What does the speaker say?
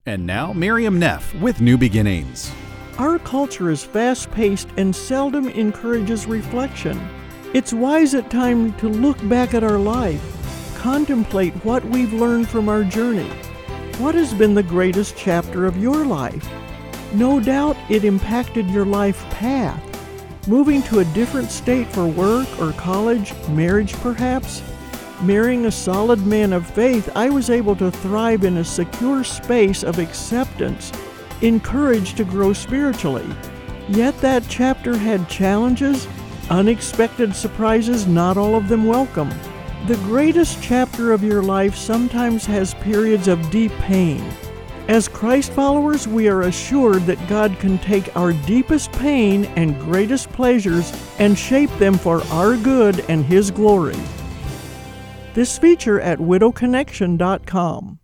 And now, Miriam Neff with New Beginnings. Our culture is fast-paced and seldom encourages reflection. It's wise at times to look back at our life, contemplate what we've learned from our journey. What has been the greatest chapter of your life? No doubt it impacted your life path. Moving to a different state for work or college, marriage perhaps? Marrying a solid man of faith, I was able to thrive in a secure space of acceptance, encouraged to grow spiritually. Yet that chapter had challenges, unexpected surprises, not all of them welcome. The greatest chapter of your life sometimes has periods of deep pain. As Christ followers, we are assured that God can take our deepest pain and greatest pleasures and shape them for our good and His glory. This feature at widowconnection.com.